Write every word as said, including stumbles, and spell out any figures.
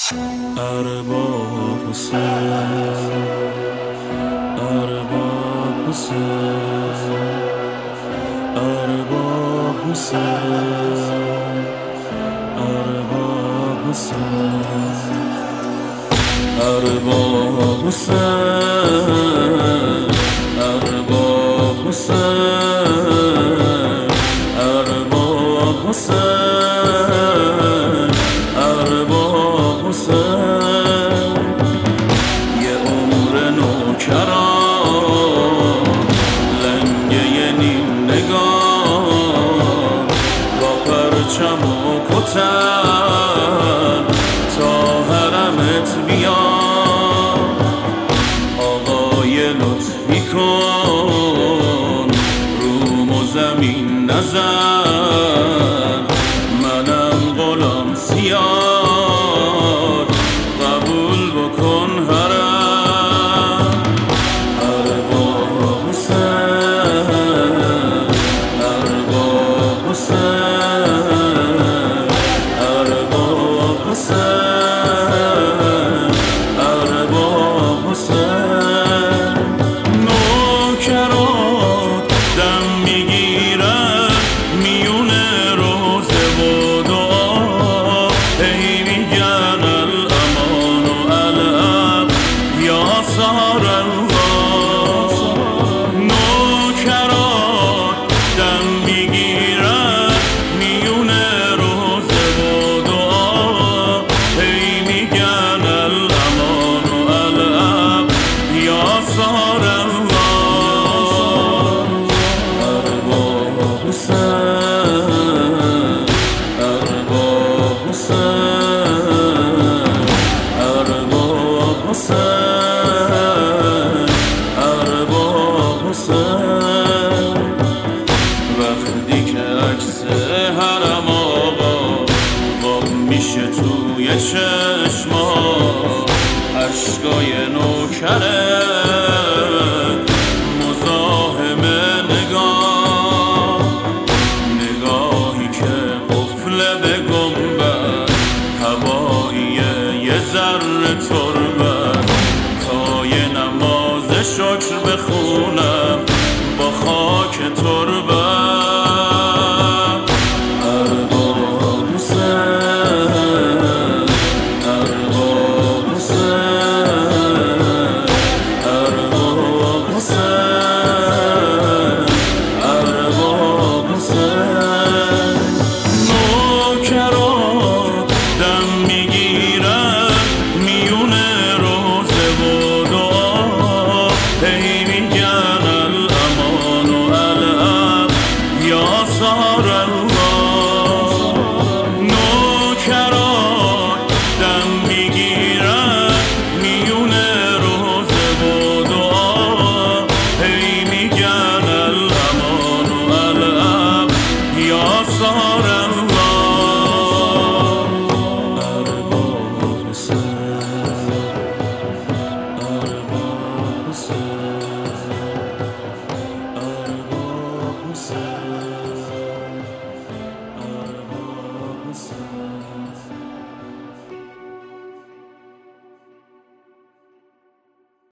ارباب حسین، ارباب حسین، ارباب حسین، ارباب حسین، ارباب حسین، ارباب حسین، ارباب حسین، ارباب حسین. یه عمر نوکران لنگه نیم نگار با پرچم و کتن تا حرمت بیان. آقای لطفی کن روم و زمین نزن، منم غلام سیار قبول بکن حرم. ارباب حسین، ارباب حسین، ارباب حسین، ارباب حسین. نوکرات دم میگیرن میون روزه و دعا، هی میگن الامان و العفو یا سهر الله. نوکرات دم میگیرن میون روزه و دعا، هی میگن الامان و العفو یا سهر الله. ارباب حسین، ارباب حسین، ارباب حسین، ارباب حسین. وقتی که عکس حرم آقا قاب میشه توی چشما، اشکای نوکره مزاحم نگاه، نگاهی که قفله به گنبد، هوایی یه ذره تربت، تا یه نماز شکر بخونم با خاک تربت. ارباب حسین، ارباب حسین، ارباب حسین، ارباب حسین. نوکرات دم میگیرن میون روزه و دعا، هی میگن الامان و العفو یا سهر الله.